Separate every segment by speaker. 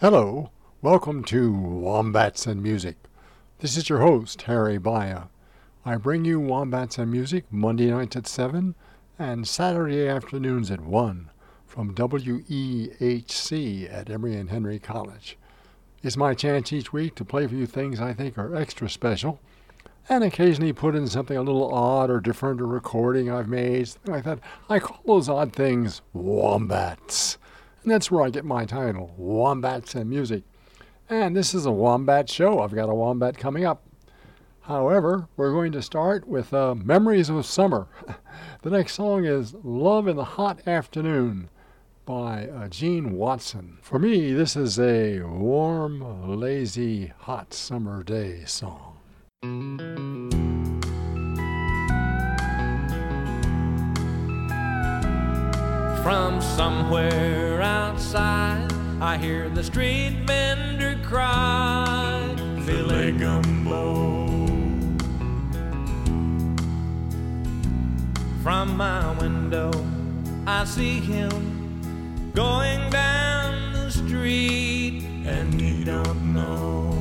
Speaker 1: Hello, welcome to Wombats and Music. This is your host, Harry Baya. I bring you Wombats and Music Monday nights at 7 and Saturday afternoons at 1 from WEHC at Emory and Henry College. It's my chance each week to play for you things I think are extra special and occasionally put in something a little odd or different, a recording I've made, something like that. I call those odd things Wombats. And that's where I get my title, Wombats and Music. And this is a Wombat show. I've got a Wombat coming up. However, we're going to start with Memories of Summer. The next song is Love in the Hot Afternoon by Gene Watson. For me, this is a warm, lazy, hot summer day song.
Speaker 2: From somewhere outside, I hear the street vendor cry, filet gumbo. From my window, I see him going down the street, and he don't know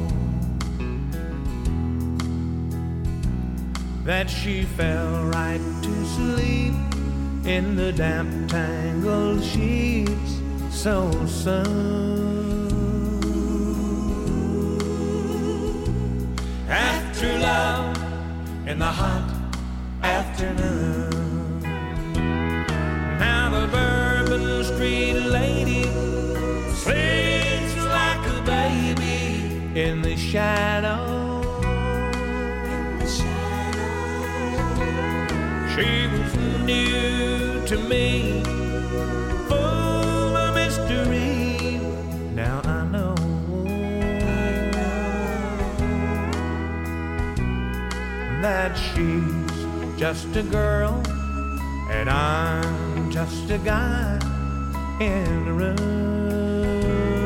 Speaker 2: that she fell right to sleep in the damp, tangled sheets so soon. After love in the hot afternoon, now the Bourbon Street lady sleeps like a baby in the shadow. She was new to me, full of mystery. Now I know that she's just a girl and I'm just a guy in a room.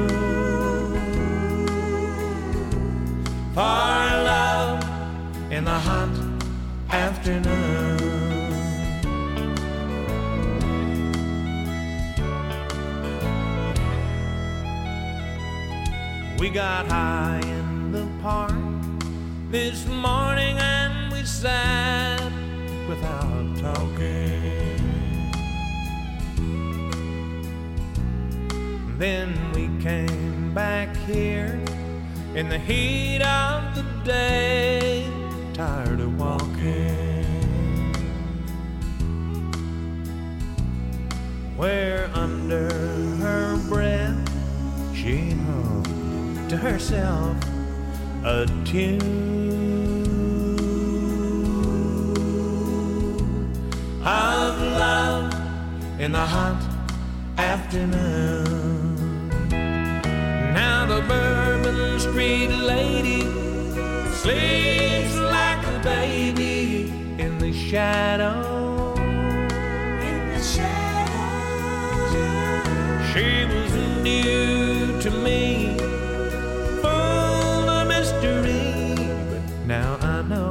Speaker 2: For love in the hot afternoon. We got high in the park this morning and we sat without talking. Then we came back here in the heat of the day, tired of walking. Where under her breath she hummed to herself a tune of love in the hot afternoon. Now the Bourbon Street lady sleeps like a baby in the shadow. In the shadow. She was new to me, full of mystery, but now I know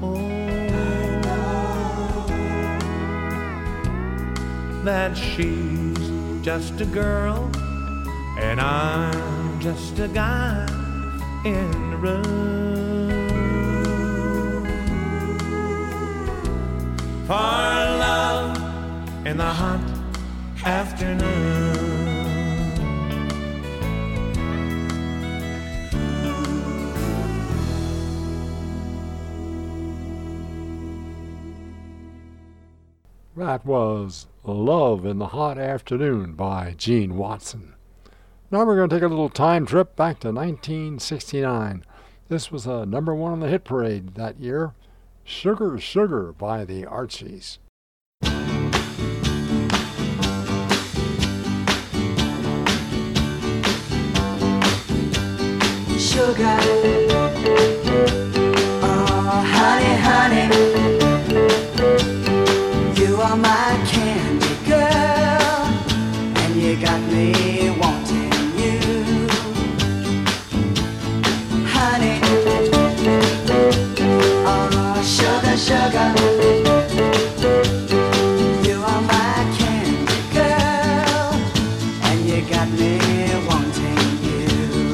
Speaker 2: that she's just a girl and I'm just a guy in the room. For love in the hot afternoon.
Speaker 1: That was Love in the Hot Afternoon by Gene Watson. Now we're going to take a little time trip back to 1969. This was a number one on the hit parade that year, Sugar Sugar by the Archies.
Speaker 3: Sugar, oh honey, honey, you are my candy girl, and you got me wanting you, honey. Oh sugar, sugar, you are my candy girl, and you got me wanting you.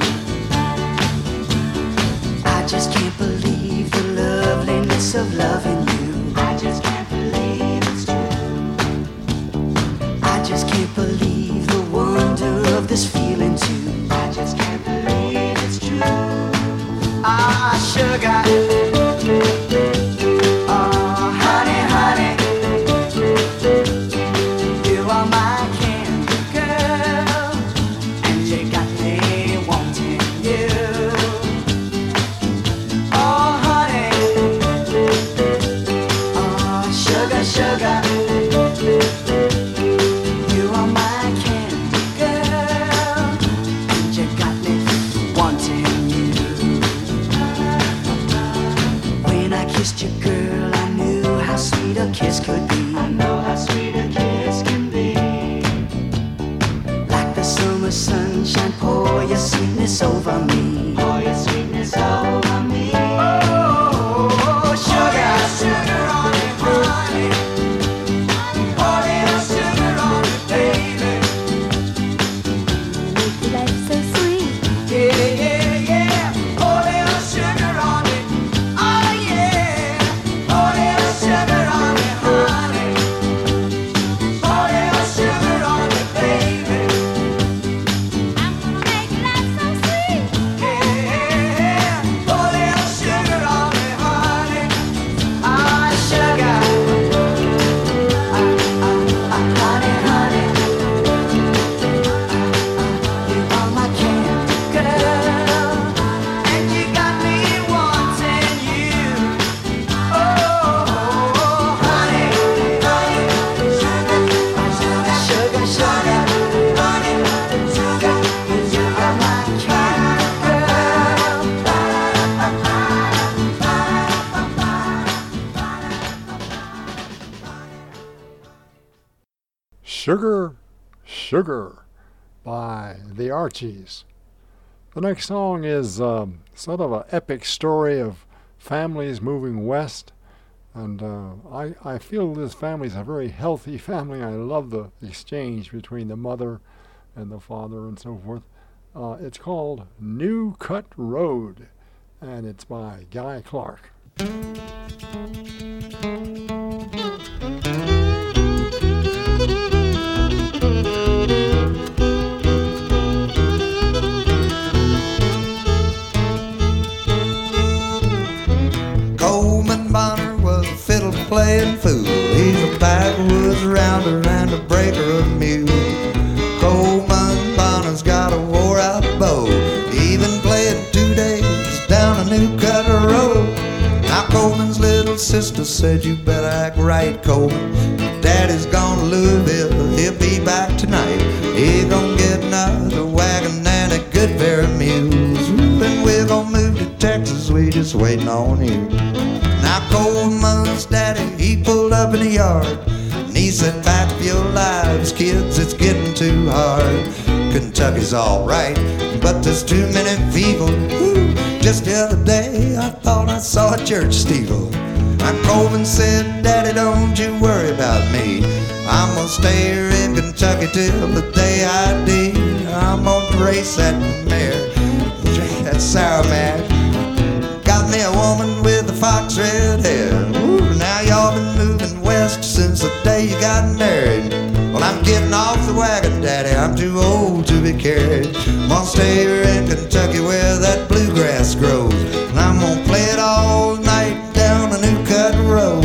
Speaker 3: bliss of loving you. I just can't believe it's true. I just can't believe the wonder of this feeling too. I just can't believe it's true. Ah, sugar. Oh, honey, honey. You are my candy girl, and you got me wanting you. Oh, honey. Oh, sugar, sugar. You are my candy girl, and you got me wanting you. When I kissed you, girl, I knew how sweet a kiss could be. I know how sweet a kiss can be. Like the summer sunshine, pour your sweetness over me. Pour your sweetness over me. Oh, sugar, sugar on it, honey. Pour little sugar on it, baby.
Speaker 4: Make life so sweet.
Speaker 3: Yeah, yeah, yeah. Pour little sugar on it. Oh, yeah. Pour little sugar on it, honey. Pour little sugar on it, baby.
Speaker 4: I'm gonna make life so sweet.
Speaker 3: Yeah. Pour little sugar on it, honey. Ah, sugar. Honey, honey. You are my candy girl, and you got me wanting you. Oh, honey, honey, sugar, sugar, sugar, honey, sugar. You are my candy girl.
Speaker 1: Sugar, Sugar by the Archies. The next song is sort of an epic story of families moving west, and I feel this family is a very healthy family. I love the exchange between the mother and the father and so forth. It's called New Cut Road, and it's by Guy Clark.
Speaker 5: Coleman Bonner was a fiddle playing fool. He's a backwoods rounder and a breaker of mules. Coleman Bonner's got a wore out bow. He been playing 2 days down a New Cut Road. Now Coleman's little sister said, you better act right, Coleman. Daddy's gone to Louisville, he'll be back tonight. He gonna get another wagon and a good pair of mules. Then we're gonna move to Texas, we just waiting on you. Now Coleman's daddy, he pulled up in the yard, and he said, pack up your lives, kids, it's getting too hard. Kentucky's alright, but there's too many people. Woo. Just the other day, I thought I saw a church steeple. And Coleman said, Daddy, don't you worry about me. I'm gonna stay here in Kentucky till the day I die. I'm gonna race that mare, drink that sour mash. Got me a woman with a fox red hair. Ooh, now y'all been moving west since the day you got married. Well, I'm getting off the wagon, Daddy, I'm too old to be carried. I'm gonna stay here in Kentucky where that bluegrass grows, and I'm gonna play it all night down a New Cut Road.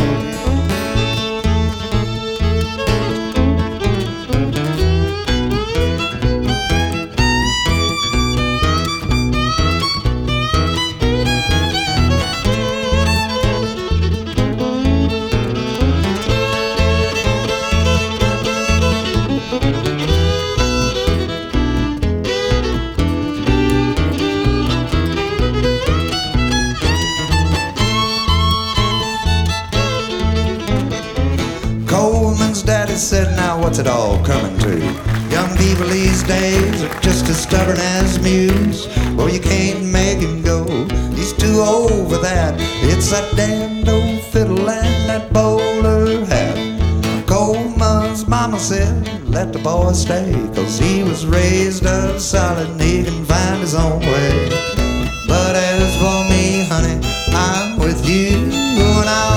Speaker 5: Daddy said, now what's it all coming to? Young people these days are just as stubborn as mules. Well, you can't make him go, he's too old for that. It's that damned old fiddle and that bowler hat. Coleman's mama said, let the boy stay, 'cause he was raised up solid and he can find his own way. But as for me, honey, I'm with you, and I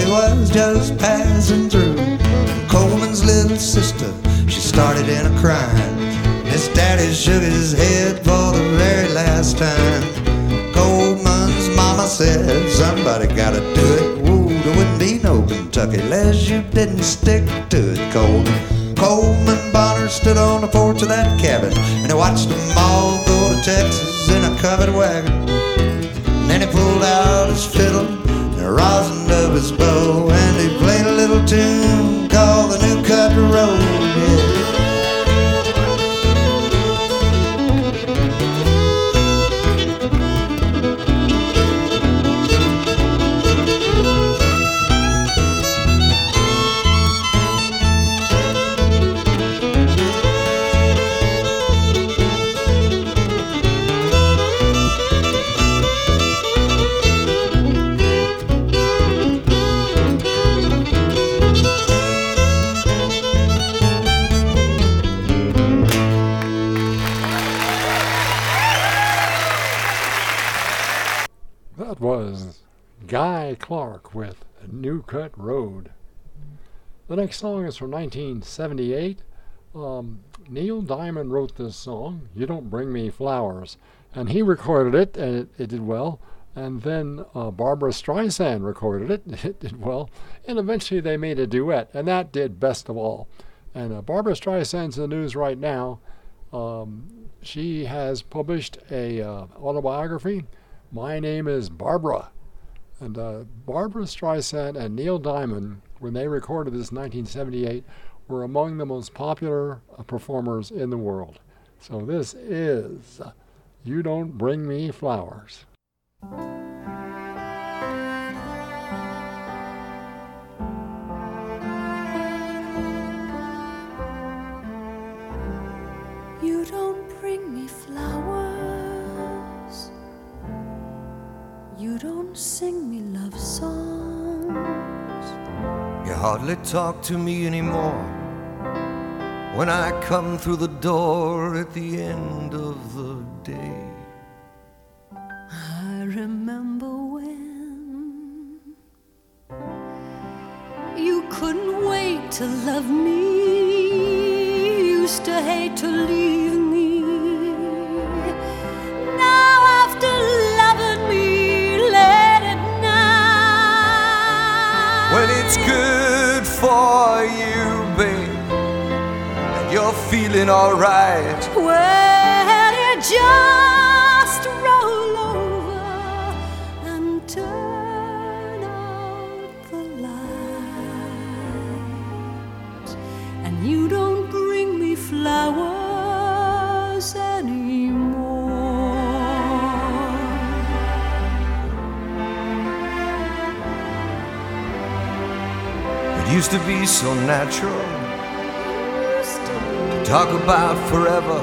Speaker 5: he was just passing through. Coleman's little sister, she started in a crying. His daddy shook his head for the very last time. Coleman's mama said, somebody gotta do it. Whoa, there wouldn't be no Kentucky unless you didn't stick to it, Coleman. Coleman Bonner stood on the porch of that cabin, and he watched them all go to Texas in a covered wagon. And then he pulled out his fiddle and rosined up his bow, and he played a little tune called the New Cut Road. Yeah.
Speaker 1: That was Guy Clark with New Cut Road. The next song is from 1978. Neil Diamond wrote this song, You Don't Bring Me Flowers, and he recorded it, and it did well. And then Barbara Streisand recorded it, it did well. And eventually they made a duet, and that did best of all. And Barbara Streisand's in the news right now. She has published a autobiography. My Name is Barbara. And Barbara Streisand and Neil Diamond, when they recorded this in 1978, were among the most popular performers in the world. So this is You Don't Bring Me Flowers.
Speaker 4: You don't bring me flowers. You don't sing me love songs.
Speaker 6: You hardly talk to me anymore when I come through the door at the end of the day.
Speaker 4: I remember when you couldn't wait to love me, used to hate to leave me. Now after loving me late at night,
Speaker 6: When it's good for you, babe, and you're feeling alright,
Speaker 4: well, you just roll over and turn out the light, and you don't bring me flowers anymore.
Speaker 6: it used to be so natural to talk about forever.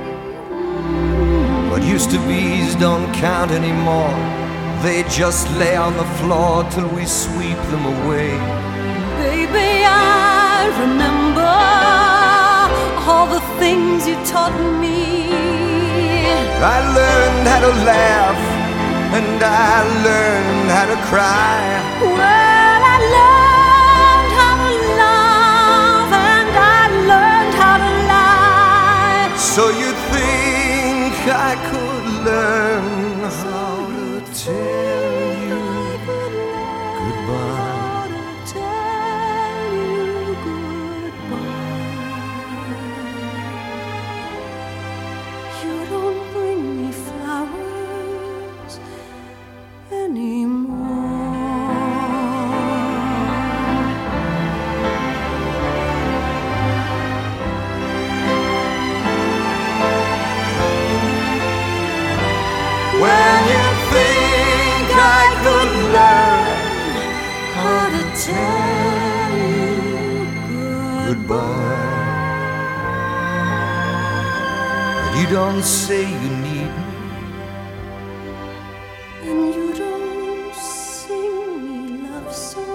Speaker 6: What used to be's don't count anymore. They just lay on the floor till we sweep them away.
Speaker 4: Baby, I remember all the things you taught me.
Speaker 6: I learned how to laugh, and I learned how to cry.
Speaker 4: Well, I learned how to love, and I learned how to lie.
Speaker 6: So you think I could learn how to tell you goodbye?
Speaker 4: How to tell you goodbye. You don't bring me flowers anymore.
Speaker 6: When you think I could learn
Speaker 4: How to tell you
Speaker 6: goodbye, but you don't say you need me.
Speaker 4: and you don't sing me love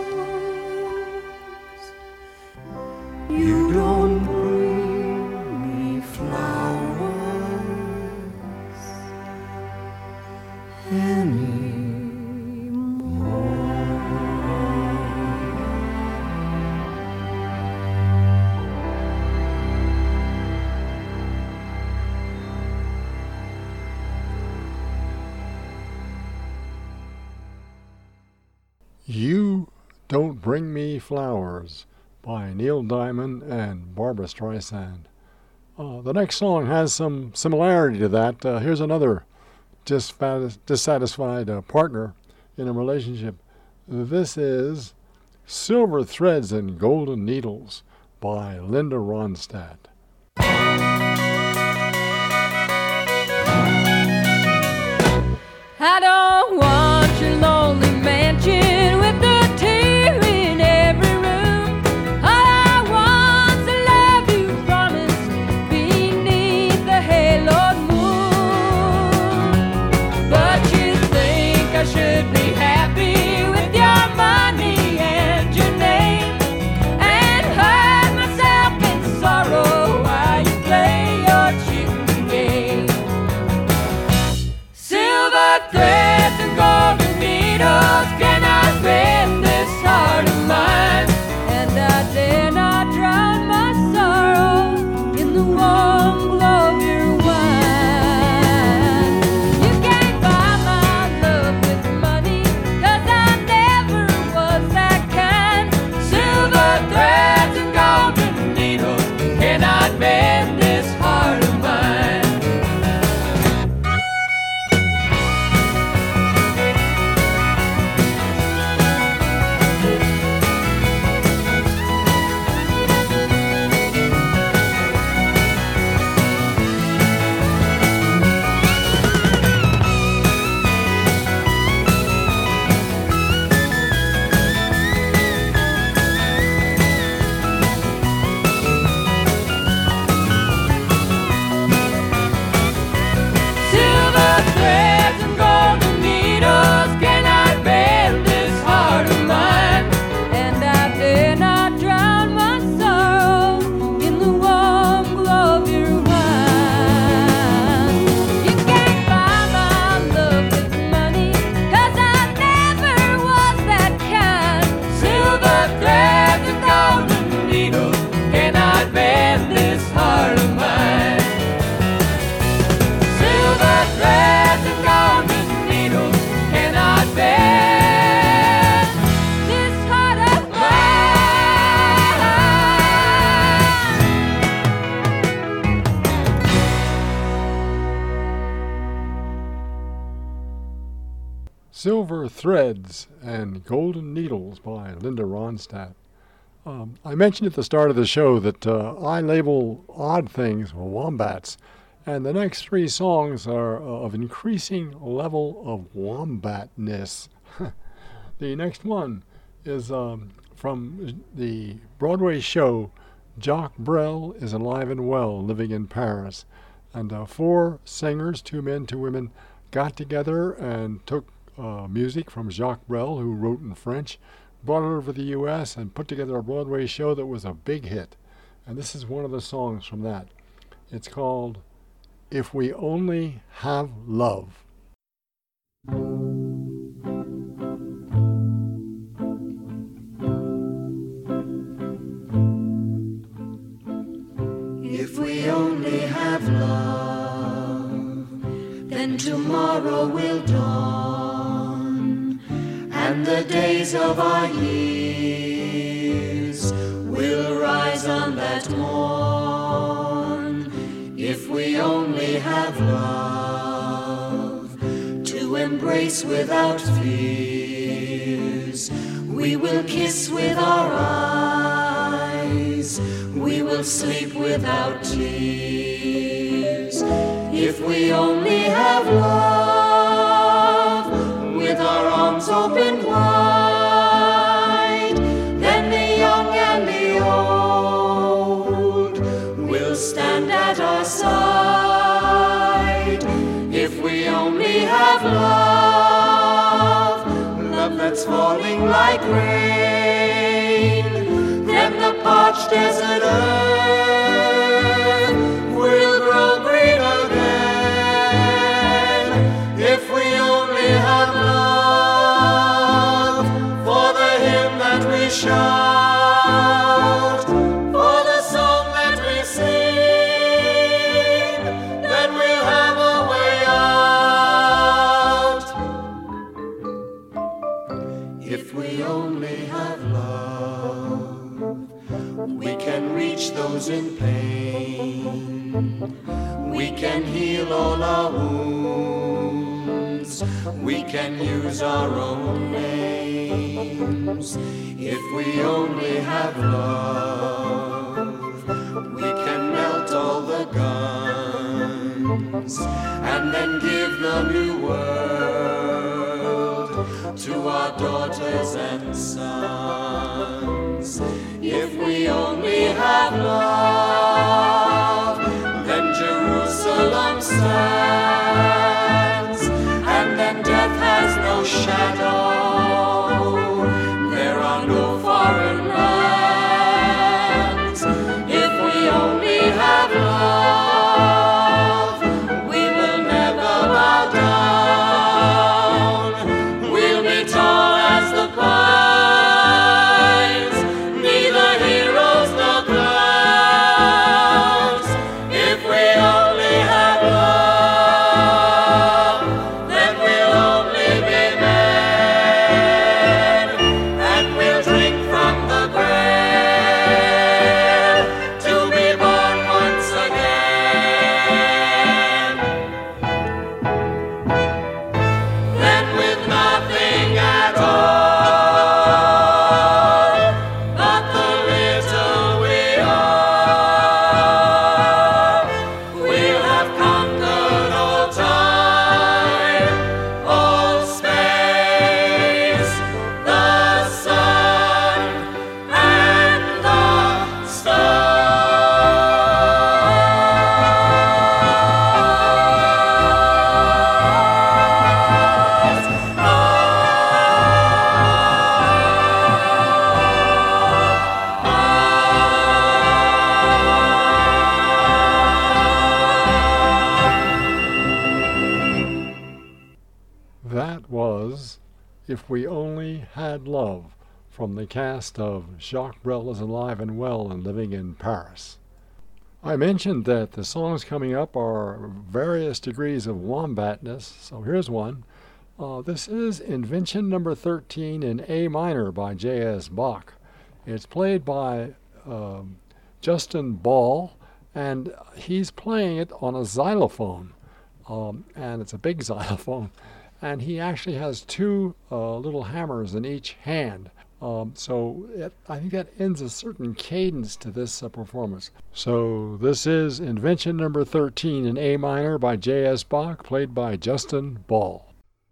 Speaker 4: songs. You don't bring me flowers anymore.
Speaker 1: You Don't Bring Me Flowers by Neil Diamond and Barbra Streisand. The next song has some similarity to that. Here's another dissatisfied partner in a relationship. This is Silver Threads and Golden Needles by Linda Ronstadt.
Speaker 4: I don't want your lonely mansion with the tear in every room. All I want's the love you promised beneath the haloed moon. But you think I should be happy with your money and your name, and hurt myself in sorrow while you play your chicken game. Silver threads and golden needles cannot bend this heart of mine, and I dare not drown my sorrow in the warm glow of your wine. You can't buy my love with money, 'cause I never was that kind. Silver threads and golden needles cannot bend this heart of mine. Silver threads and golden needles cannot bend this heart of mine, and I dare not drown my sorrow in the warm glow of your wine. You can't buy my love with money, 'cause I never was that kind. Silver threads and golden needles cannot bend this heart of mine. Silver threads and golden needles cannot bend this heart of
Speaker 1: Silver Threads and Golden Needles by Linda Ronstadt. I mentioned at the start of the show that I label odd things wombats, and the next three songs are of increasing level of wombatness. The next one is from the Broadway show Jacques Brel is Alive and Well, Living in Paris. And four singers, 2 men, 2 women, got together and took music from Jacques Brel, who wrote in French, brought it over to the U.S. and put together a Broadway show that was a big hit. And this is one of the songs from that. It's called If We Only Have Love.
Speaker 3: If we only have love, then tomorrow will dawn, and the days of our years will rise on that morn. If we only have love to embrace without fears, we will kiss with our eyes, we will sleep without tears. If we only have love, with our arms open wide, then the young and the old will stand at our side. If we only have love, love that's falling like rain, then the parched desert earth will grow green again. If we only have love for the hymn that we shout, for the song that we sing, then we'll have a way out. If we
Speaker 7: full of wounds. We can use our own names. If we only have love, we can melt all the guns and then give the new world to our daughters and sons. If we only have love, then Jerusalem stands, and then death has no shadow. There are no foreign lands. If we only have love, we will never bow down. We'll be tall as the pines, neither heroes nor clowns. If we only have love, then we'll only be men, and we'll drink from the grave to be born once again. Then with nothing at all but the little we are, we'll have conquered all time, all space, the sun, and the
Speaker 1: That was If We Only Had Love from the cast of Jacques Brel is Alive and Well and Living in Paris. I mentioned that the songs coming up are various degrees of wombatness, so here's one. This is Invention Number 13 in A minor by J.S. Bach. It's played by Justin Ball, and he's playing it on a xylophone, and it's a big xylophone. And he actually has two little hammers in each hand. I think that ends a certain cadence to this performance. So this is Invention Number 13 in A minor by J.S. Bach, played by Justin Ball.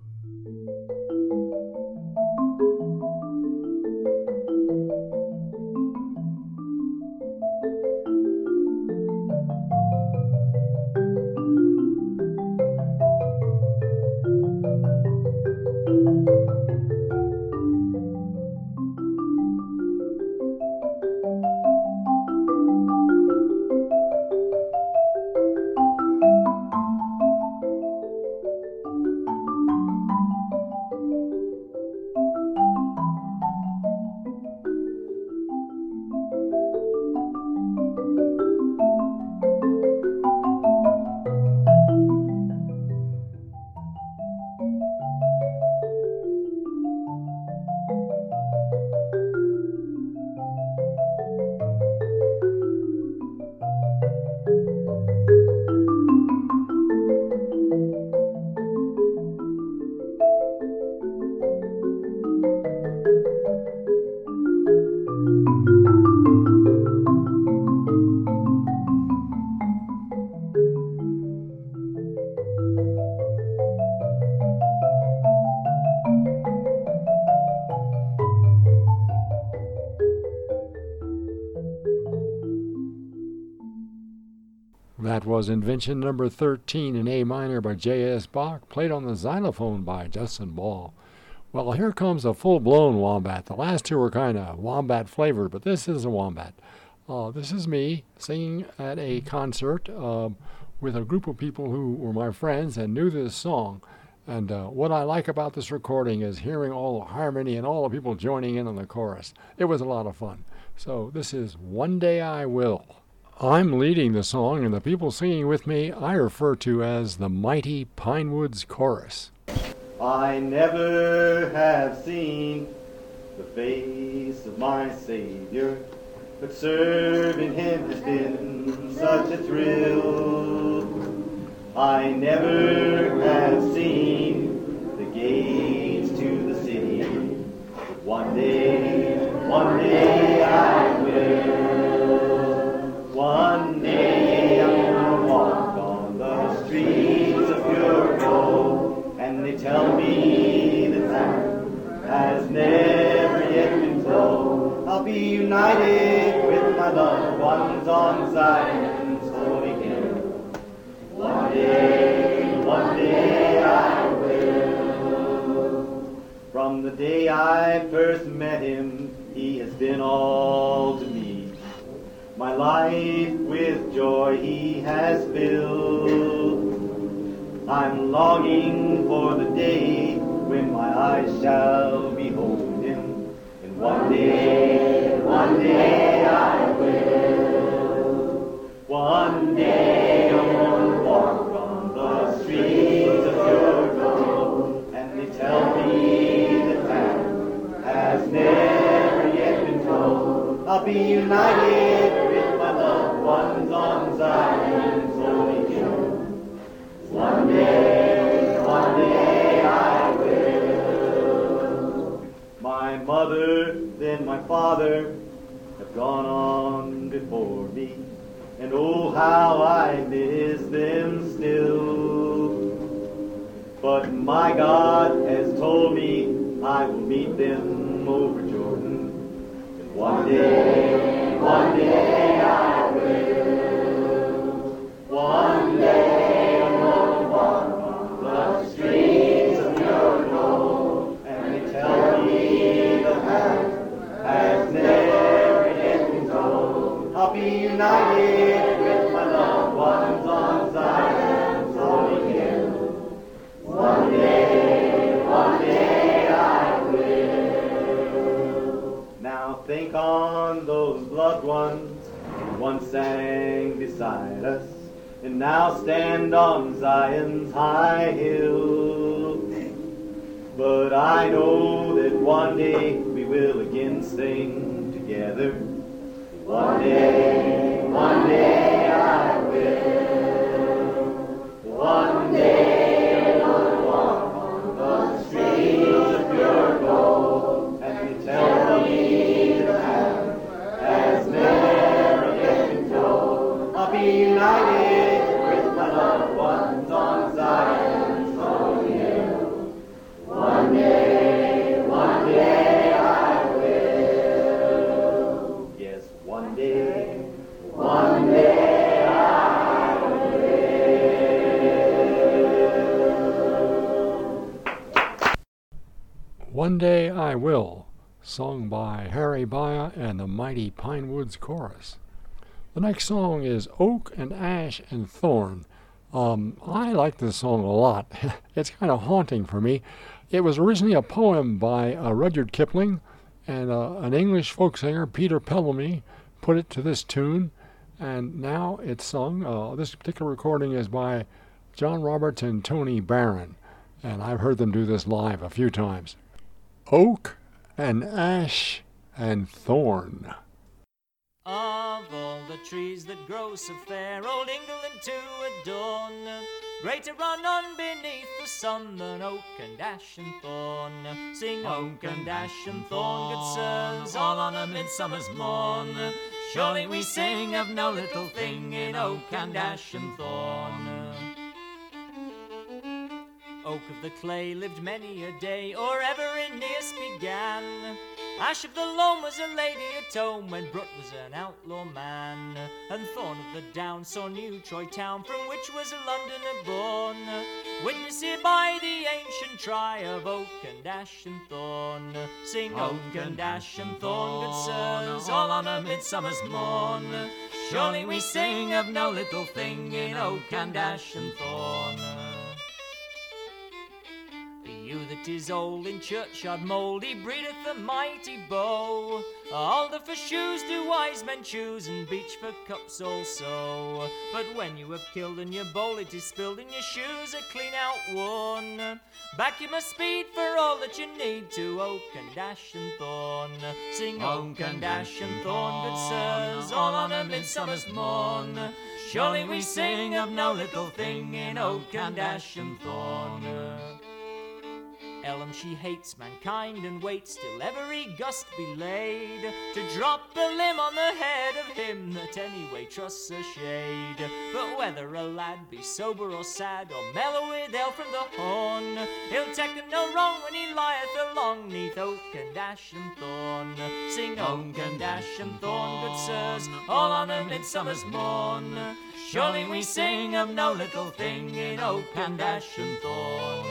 Speaker 1: That was Invention Number 13 in A minor by J.S. Bach, played on the xylophone by Justin Ball. Well, here comes a full-blown wombat. The last two were kind of wombat-flavored, but this is a wombat. This is me singing at a concert with a group of people who were my friends and knew this song. And what I like about this recording is hearing all the harmony and all the people joining in on the chorus. It was a lot of fun. So this is One Day I Will. I'm leading the song, and the people singing with me I refer to as the Mighty Pinewoods Chorus.
Speaker 8: I never have seen the face of my Savior, but serving him has been such a thrill. I never have seen the gates to the city, but one day I will. One day I'm gonna walk on the streets of pure gold, and they tell me that time has never yet been told. I'll be united with my loved ones on Zion's holy hill. One day I will. From the day I first met him, he has been all to me. My life with joy he has filled. I'm longing for the day when my eyes shall behold him. And one day I will. One day I'm gonna walk on the streets of pure gold, and they tell me that time has never yet been told. I'll be united with my loved ones on Zion's holy hill. One day I will. My mother, then my father have gone on before me, and oh, how I miss them still. But my God has told me I will meet them over Jordan. And one day I will. One day I'm gonna walk on the streets of pure gold, and they tell me the path has never yet been told. I'll be united with my loved ones on Zion's holy hill. One day I will. Now think on those loved ones who once sang beside us, and now stand on Zion's high hill. But I know that one day we will again sing together. One day I will. One day I'll walk on the streets of pure gold, and they tell me the path has never yet been told. I'll be united with my loved ones on Zion's holy hill. One day I will. Yes, one day I will.
Speaker 1: One Day I Will, sung by Harry Baya and the Mighty Pinewoods Chorus. The next song is Oak and Ash and Thorn. I like this song a lot. It's kind of haunting for me. It was originally a poem by Rudyard Kipling, and an English folk singer, Peter Bellamy, put it to this tune, and now it's sung. This particular recording is by John Roberts and Tony Barron, and I've heard them do this live a few times. Oak and Ash and Thorn.
Speaker 9: Of all the trees that grow so fair, old England to adorn, greater are none beneath the sun than oak and ash and thorn. Sing oak and ash and thorn, good sirs, all on a midsummer's morn. Surely we sing of no little thing in oak and ash and thorn. Oak of the clay lived many a day, or ever Aeneas began. Ash of the Loam was a lady at home when Brut was an outlaw man. And Thorn of the Down saw new Troy town, from which was a Londoner born. Witness hereby the ancient try of oak and ash and thorn. Sing oak and ash and thorn, good sirs, all on a midsummer's morn. Surely we sing of no little thing in oak and ash and thorn. You that is old in churchyard mould, he breedeth a mighty bow. Alder for shoes do wise men choose, and beech for cups also. But when you have killed and your bowl it is spilled, and your shoes are clean out worn, back you must speed for all that you need to oak and ash and thorn. Sing oak and ash and thorn, good sirs, all on a midsummer's morn. Surely we sing of no little thing in oak and ash and thorn. Ellen, she hates mankind and waits till every gust be laid, to drop a limb on the head of him that anyway trusts a shade. But whether a lad be sober or sad, or mellow with ale from the horn, he'll take no wrong when he lieth along neath oak and ash and thorn. Sing oak and ash and thorn, good sirs, all on a midsummer's morn. Surely we sing of no little thing in oak and ash and thorn.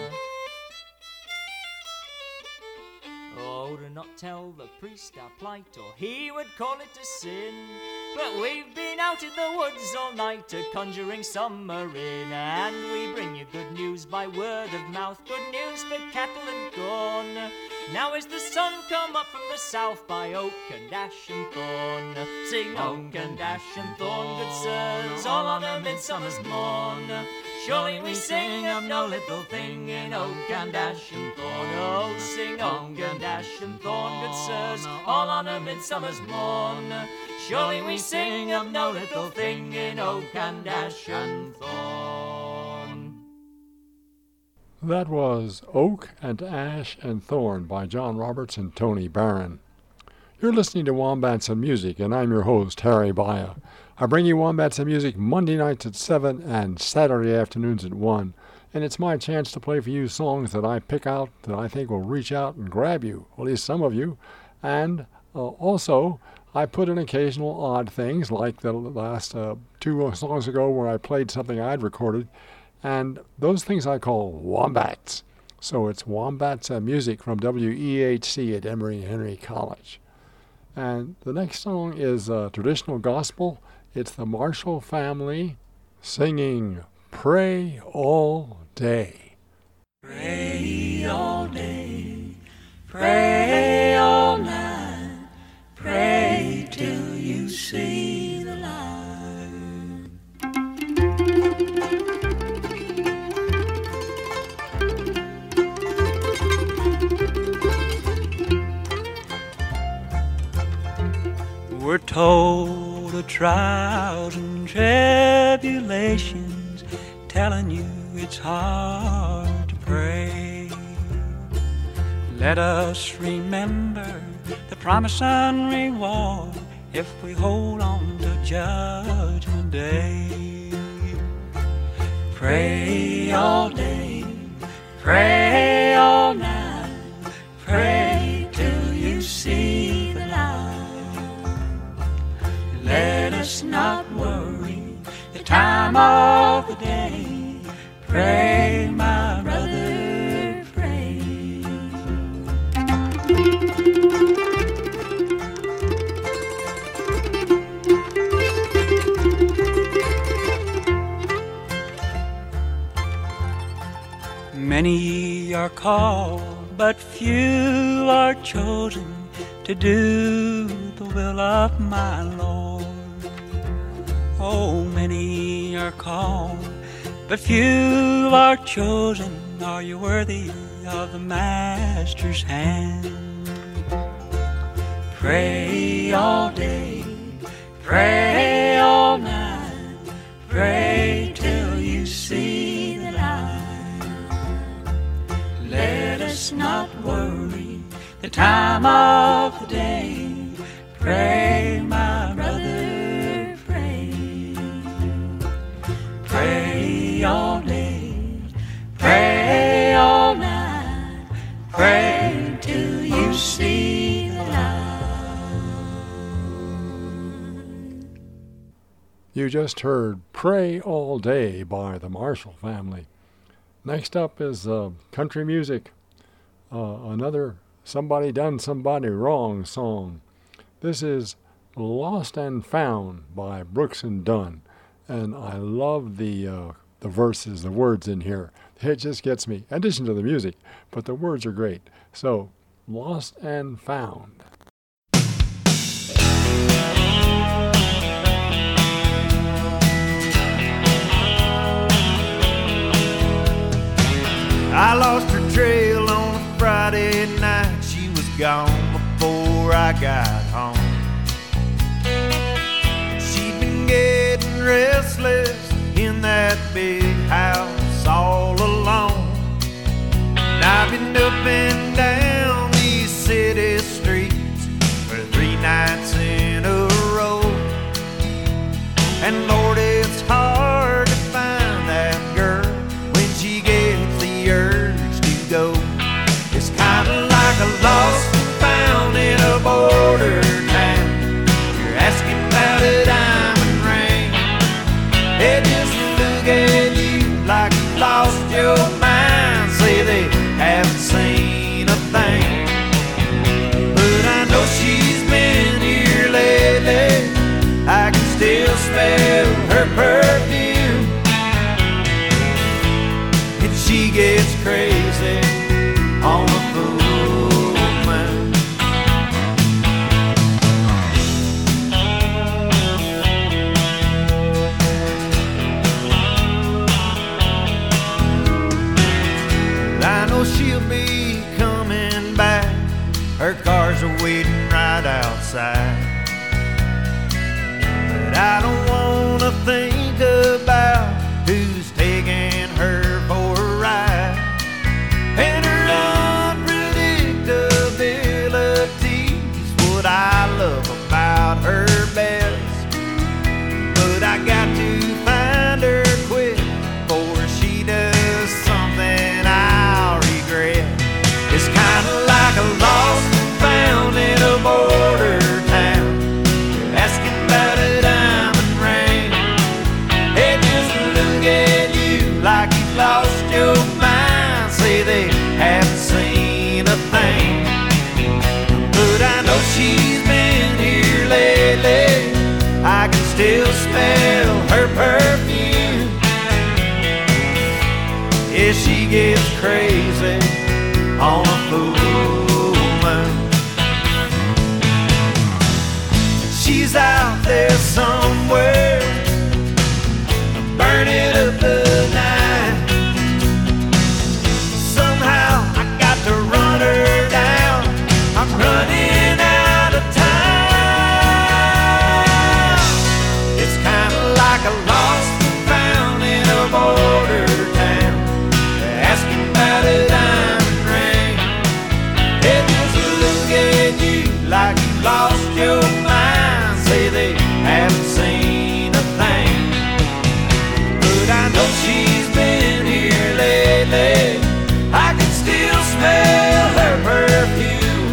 Speaker 9: Oh, to not tell the priest our plight, or he would call it a sin. But we've been out in the woods all night, a-conjuring summer in, and we bring you good news by word of mouth, good news for cattle and corn. Now is the sun come up from the south by oak and ash and thorn. Sing oak and ash and thorn, good sirs, all on a midsummer's morn. Surely we sing of no little thing in oak and ash and thorn. Oh, sing oak and ash and thorn, good sirs, all on a midsummer's morn. Surely we sing of no little thing in oak and ash and thorn.
Speaker 1: That was Oak and Ash and Thorn by John Roberts and Tony Barron. You're listening to Wombats and Music, and I'm your host, Harry Baya. I bring you Wombats and Music Monday nights at 7 and Saturday afternoons at 1. And it's my chance to play for you songs that I pick out that I think will reach out and grab you, at least some of you. And also, I put in occasional odd things, like the last 2 songs ago where I played something I'd recorded. And those things I call Wombats. So it's Wombats and Music from WEHC at Emory-Henry College. And the next song is traditional gospel. It's the Marshall Family singing Pray All Day.
Speaker 3: Pray all day, pray all night, pray till you see the light. We're told of trials and tribulations, telling you it's hard to pray. Let us remember the promise and reward if we hold on to Judgment Day. Pray all day, pray all night, pray till you see the light. Let us not worry the time of the day. Pray, my brother, pray. Many are called, but few are chosen to do the will of my Lord. Oh, many are called, but few are chosen. Are you worthy of the Master's hand? Pray all day, pray all night, pray till you see the light. Let us not worry the time of the day. Pray, my brother, pray. Pray all day, pray all night, pray till you see the light.
Speaker 1: You just heard Pray All Day by the Marshall Family. Next up is country music, another Somebody Done Somebody Wrong song. This is Lost and Found by Brooks and Dunn. And I love the verses, the words in here. It just gets me, in addition to the music, but the words are great. So, Lost and Found.
Speaker 2: I lost her trail on a Friday night. She was gone before I got home. She'd been getting real
Speaker 6: your mind say they haven't seen a thing. But I know she's been here lately. I can still smell her perfume, and she gets crazy on the full moon. I know she'll be coming back. Her cars are waiting right outside. But I don't wanna think about who's taking her for a ride. And her unpredictability's what I love about her best. But I got to find her quick before she does something I'll regret. It's kinda like a lost and found in a border town. You're asking about a diamond ring. They just look at you like you've lost your mind. Say they haven't seen a thing. But I know she's been here lately. I can still smell her perfume. Yeah, she gets crazy on a full moon. She's out there somewhere, burning up the night. Somehow I got to run her down. I'm running out of time. It's kinda like a lost and found in a border town. They're asking about a diamond ring. They just look at you like you lost your mind. Say they haven't seen a thing. But I know she's been here lately. I can still smell her perfume.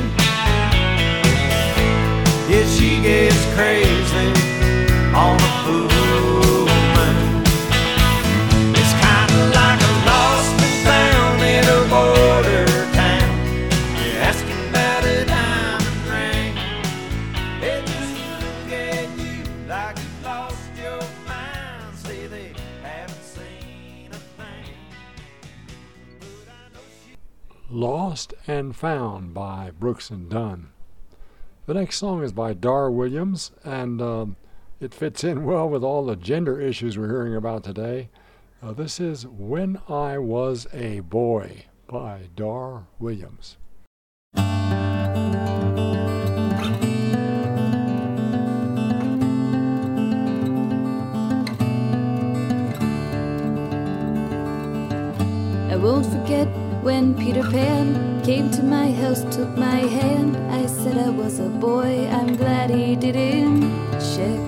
Speaker 6: Yeah, she gets crazy on a full moon. It's kinda like a lost and found in a border town. You're asking about a diamond ring. They just look at you like you lost your mind. Say they haven't seen a thing. But I know she
Speaker 1: Lost and Found by Brooks and Dunn. The next song is by Dar Williams, and it fits in well with all the gender issues we're hearing about today. This is When I Was a Boy by Dar Williams.
Speaker 10: I won't forget when Peter Pan came to my house, took my hand. I said I was a boy, I'm glad he didn't check.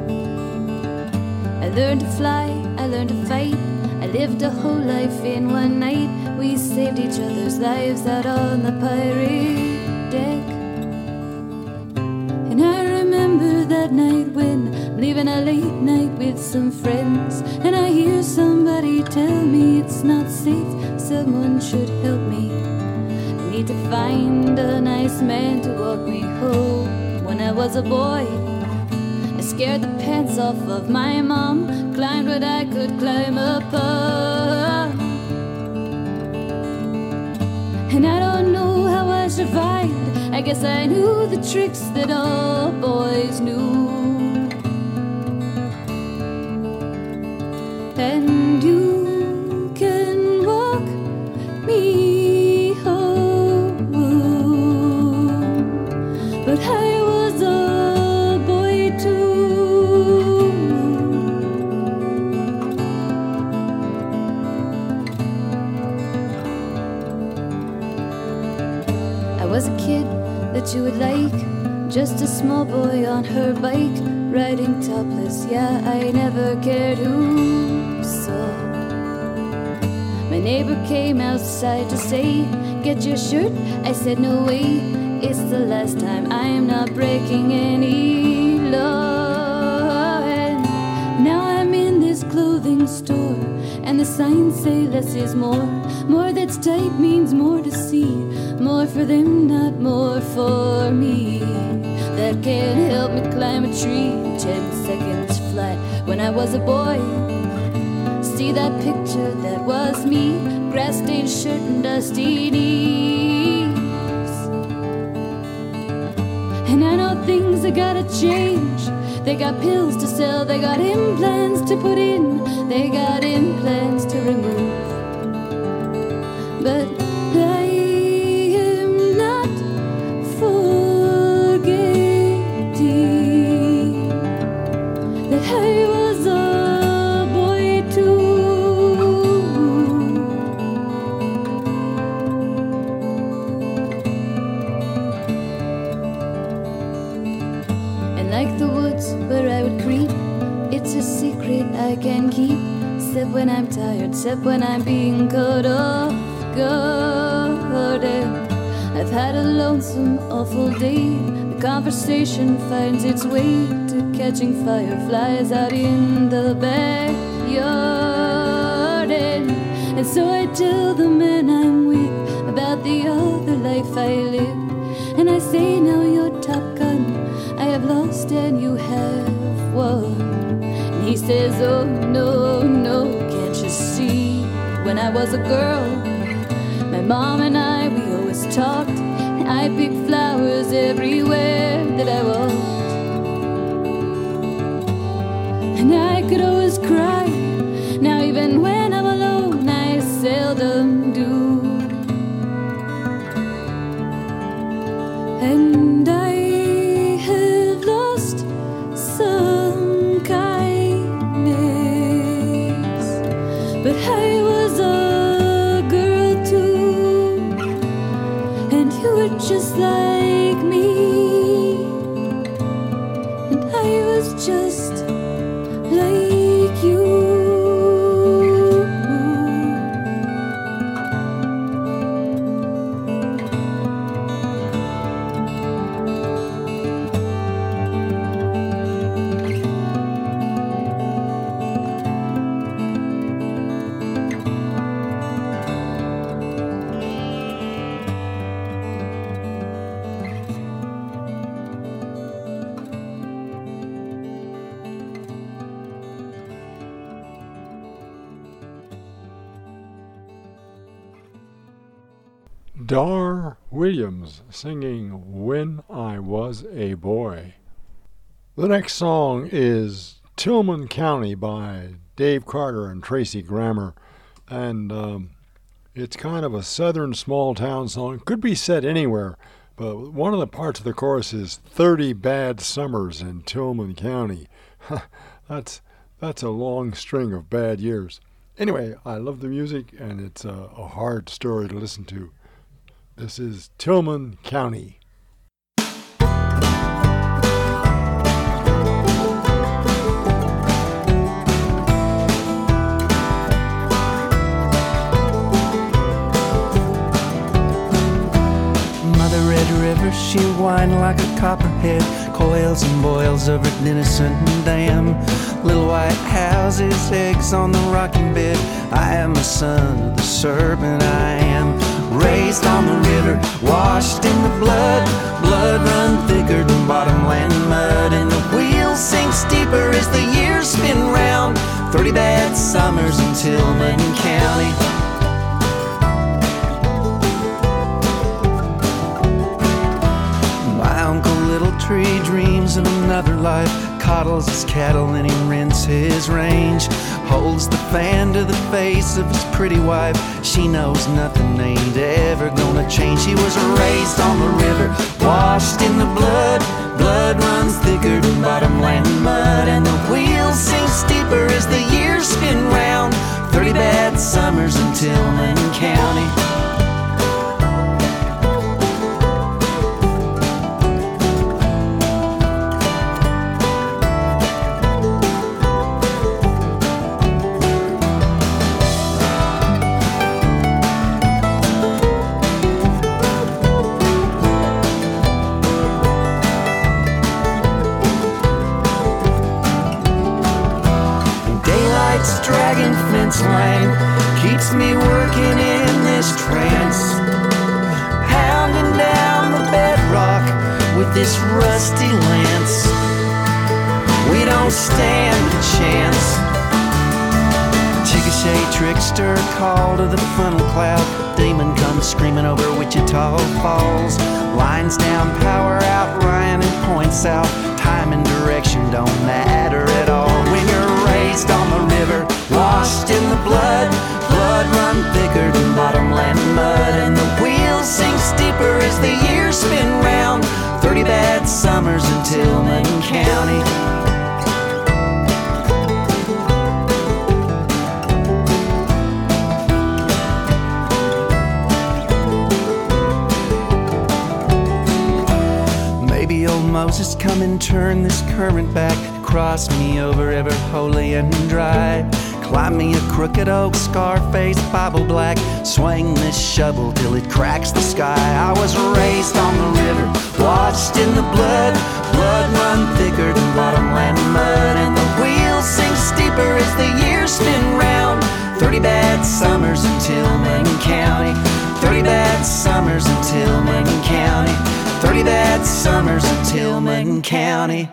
Speaker 10: I learned to fly, I learned to fight. I lived a whole life in one night. We saved each other's lives out on the pirate deck. And I remember that night when I'm leaving a late night with some friends, and I hear somebody tell me it's not safe, someone should help me. I need to find a nice man to walk me home. When I was a boy, I scared the pants off of my mom, climbed what I could climb upon. And I don't know how I survived. I guess I knew the tricks that all boys knew. And you can walk me home, but I was a boy too. I was a kid that you would like, just a small boy on her bike, riding topless. Yeah, I never cared who saw. My neighbor came outside to say, "Get your shirt." I said, "No way, it's the last time. I am not breaking any law." And now I'm in this clothing store, And the signs say less is more. More that's tight means more to see. More for them, not more for me. That can't help me climb a tree 10 seconds flat when I was a boy. See that picture, that was me. Grass-stained shirt and dusty knees. And I know things are gotta change. They got pills to sell, they got implants to put in, they got implants to remove. But I am not forgetting that I was a boy too. And like the woods where I would creep, it's a secret I can keep. Except when I'm tired, except when I'm being cut off guard. And I've had a lonesome, awful day. The conversation finds its way to catching fireflies out in the backyard. And so I tell the man I'm with about the other life I live. And I say, now you're Top Gun, I have lost and you have won. And he says, oh no, no, can't you see? When I was a girl, my mom and I, we always talked. And I picked flowers everywhere that I walked. And I could always cry. Now even when I'm alone, I seldom do. And I have lost some kindness, but I was a girl too, and you were just like me, and I was just like you.
Speaker 1: Dar Williams singing When I Was a Boy. The next song is Tillman County by Dave Carter and Tracy Grammer. And it's kind of a southern small town song. It could be set anywhere, but one of the parts of the chorus is 30 bad summers in Tillman County. That's a long string of bad years. Anyway, I love the music, and it's a hard story to listen to. This is Tillman County.
Speaker 11: Mother Red River, she whined like a copperhead, coils and boils over Denison Dam. Little white houses, eggs on the rocking bed. I am a son of the serpent, I am. Raised on the river, washed in the blood. Blood run thicker than bottomland mud, and the wheels sink steeper as the years spin round. 30 bad summers in Tillman County. My Uncle Little Tree dreams of another life, coddles his cattle and he rents his range. Holds the fan to the face of his pretty wife. She knows nothing ain't ever gonna change. She was raised on the river, washed in the blood. Blood runs thicker than bottomland mud, and the wheels sink steeper as the years spin round. 30 bad summers in Tillman County. Dragging fence line this rusty lance. We don't stand a chance. Chickasha trickster, call to the funnel cloud. Demon comes screaming over Wichita Falls. Lines down, power out, Ryan and points out. Time and direction don't matter at all. When you're raised on the river, washed in the blood, blood run thicker than bottomland mud. And the wheels sink steeper as the years spin round. 30 bad summers in Tillman County. Moses, come and turn this current back. Cross me over ever holy and dry. Climb me a crooked oak, scar-faced Bible black. Swing this shovel till it cracks the sky. I was raised on the river, washed in the blood. Blood run thicker than bottomland mud. And the wheels sink steeper as the years spin round. 30 bad summers in Tillman County. 30 bad summers in Tillman County. 30 bad summers in Tillman County.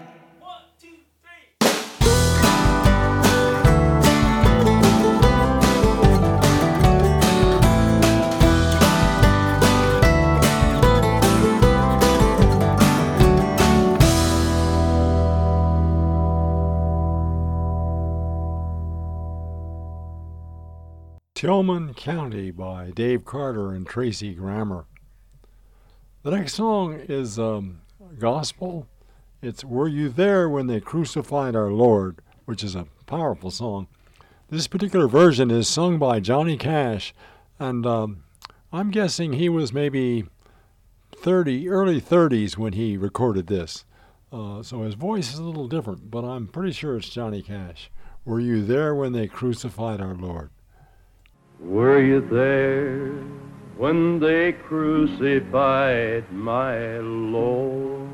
Speaker 1: Tillman County by Dave Carter and Tracy Grammer. The next song is gospel. It's Were You There When They Crucified Our Lord, which is a powerful song. This particular version is sung by Johnny Cash, and I'm guessing he was maybe early 30s when he recorded this. So his voice is a little different, but I'm pretty sure it's Johnny Cash. Were you there when they crucified our Lord?
Speaker 12: Were you there when they crucified my Lord?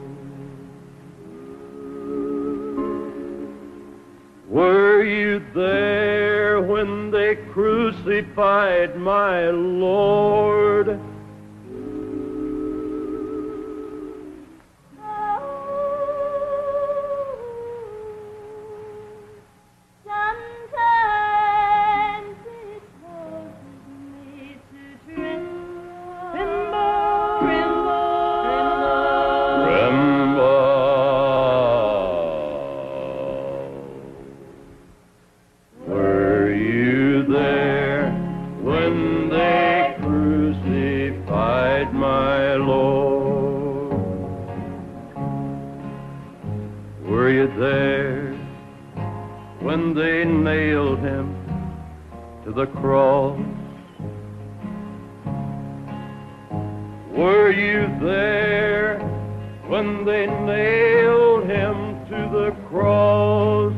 Speaker 12: Were you there when they crucified my Lord? There when they nailed him to the cross? Were you there when they nailed him to the cross?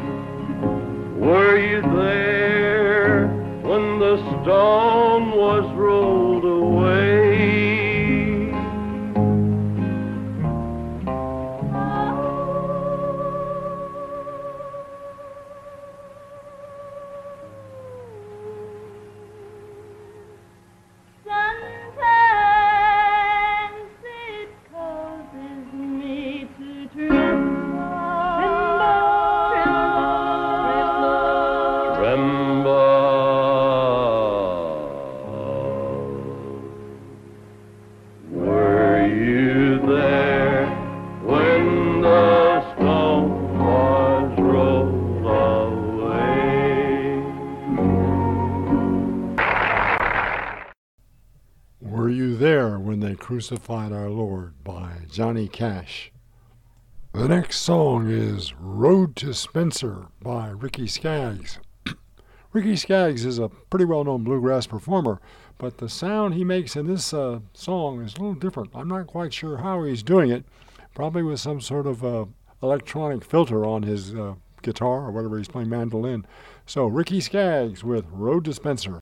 Speaker 12: Were you there when the stone was
Speaker 1: Crucified Our Lord by Johnny Cash. The next song is Road to Spencer by Ricky Skaggs. Ricky Skaggs is a pretty well-known bluegrass performer, but the sound he makes in this song is a little different. I'm not quite sure how he's doing it, probably with some sort of electronic filter on his guitar or whatever he's playing, mandolin. So Ricky Skaggs with Road to Spencer.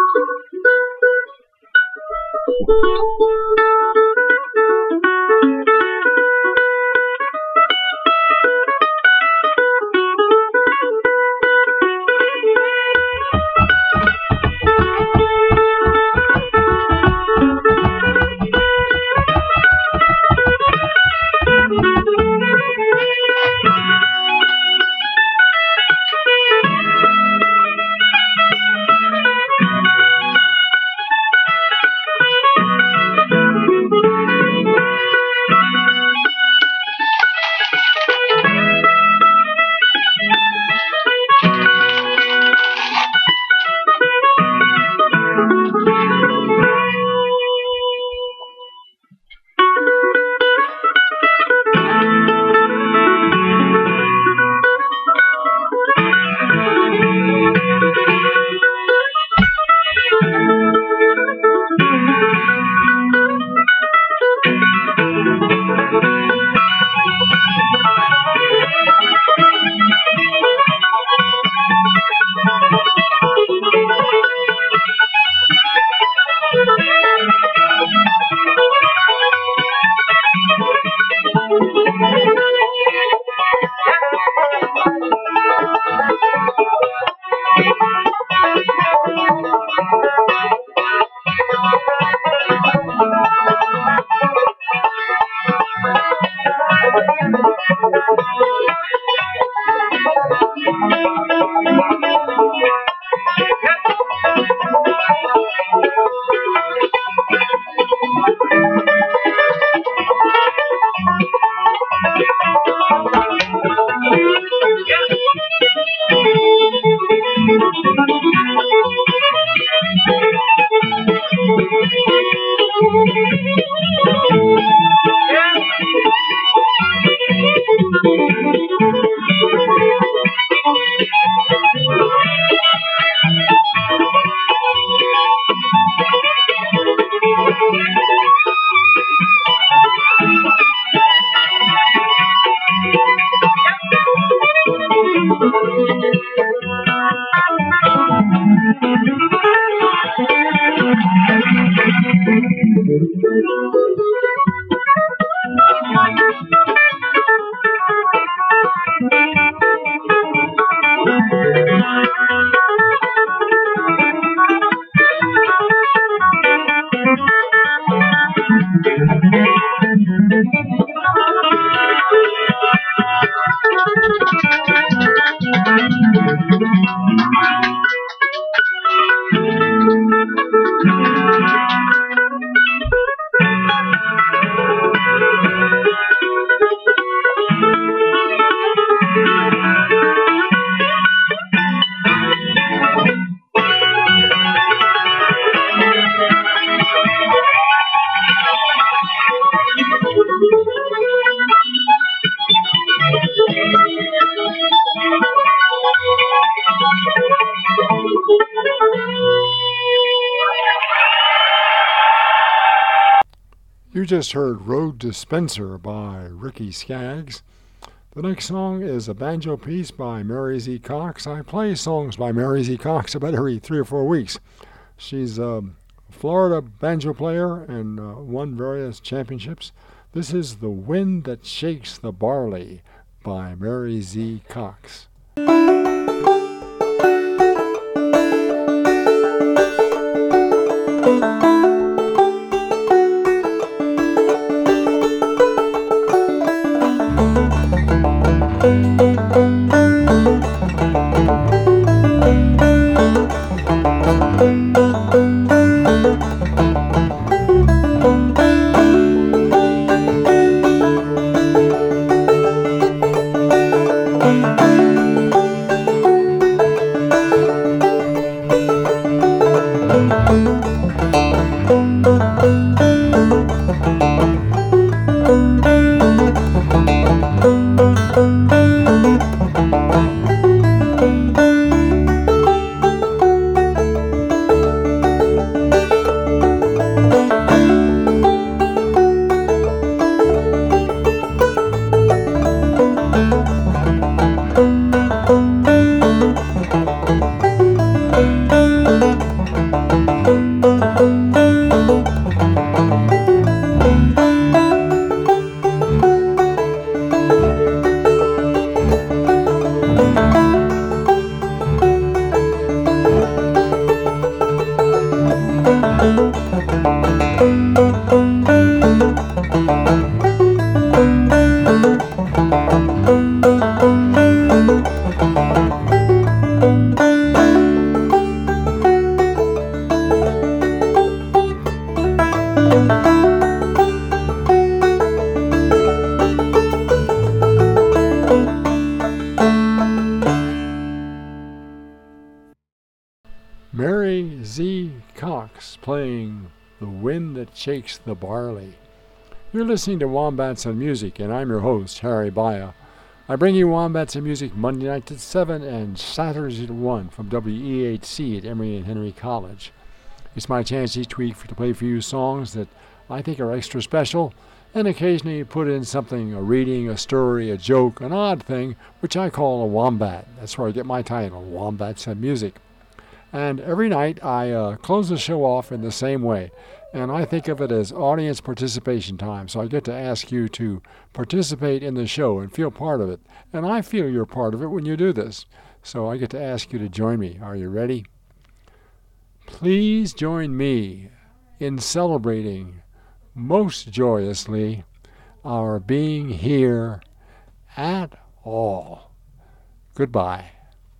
Speaker 1: You just heard Road to Spencer by Ricky Skaggs. The next song is a banjo piece by Mary Z. Cox. I play songs by Mary Z. Cox about every 3 or 4 weeks. She's a Florida banjo player and won various championships. This is The Wind That Shakes the Barley by Mary Z. Cox. Mary Z. Cox playing The Wind That Shakes the Barley. You're listening to Wombats and Music, and I'm your host, Harry Baya. I bring you Wombats and Music Monday nights at 7 and Saturdays at 1 from WEHC at Emory and Henry College. It's my chance each week to play for you songs that I think are extra special, and occasionally put in something, a reading, a story, a joke, an odd thing, which I call a wombat. That's where I get my title, Wombats and Music. And every night I close the show off in the same way, and I think of it as audience participation time, so I get to ask you to participate in the show and feel part of it. And I feel you're part of it when you do this, so I get to ask you to join me. Are you ready? Please join me in celebrating most joyously our being here at all. Goodbye.